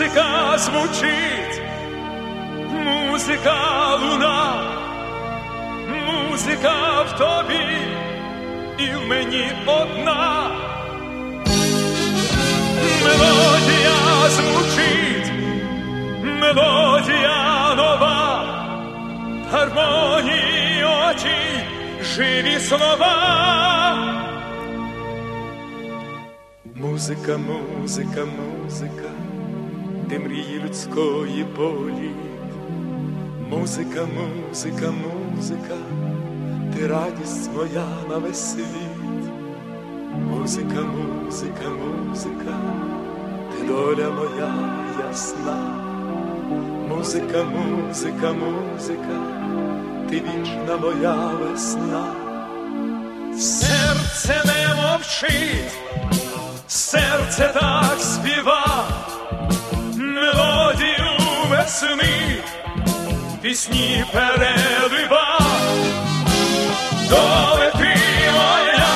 Музика звучить, музика луна, музика в тобі і в мені одна. Мелодія звучить, мелодія нова, гармонії очі, живі слова. Музика, музика, музика, ти мрії людської полі. Музика, музика, музика, ти радість моя на весь світ. Музика, музика, музика, ти доля моя ясна. Музика, музика, музика, ти вічна моя весна. Серце не мовчить, серце так співа, мелодію весни, пісні перелива. Долети моя,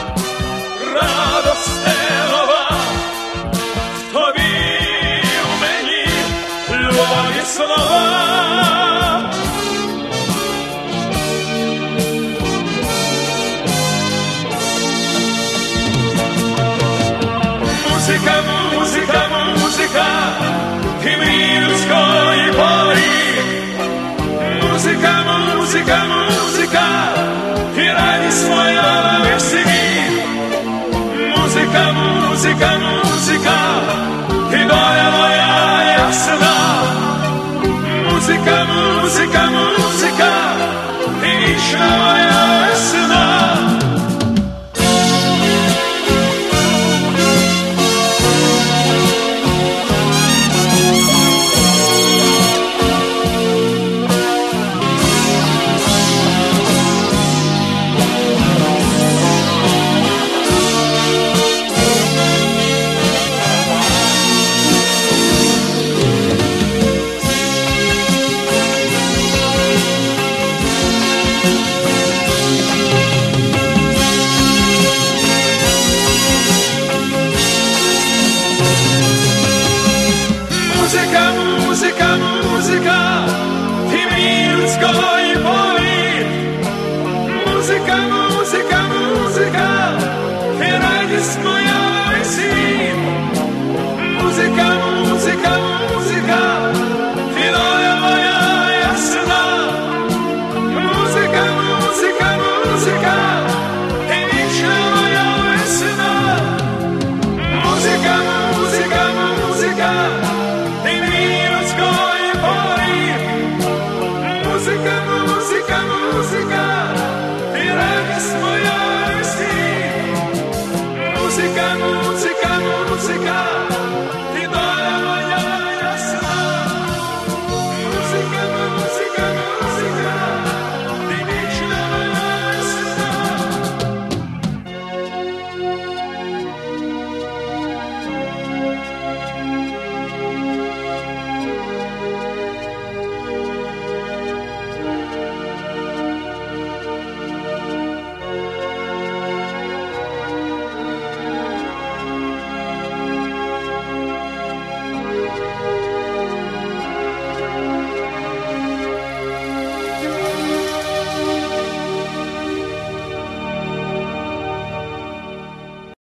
радосте нова, в тобі, в мені любові слова. Музика, музика, музика, ти мрій людської порі. Музика, музика, музика, ти радість моя на весь світ. Музика, музика, музика, ти доля моя ясна. Музика, музика, музика, ти вічна моя весна. Музика, музика, музика, ти мрій людської полі. Музика, музика,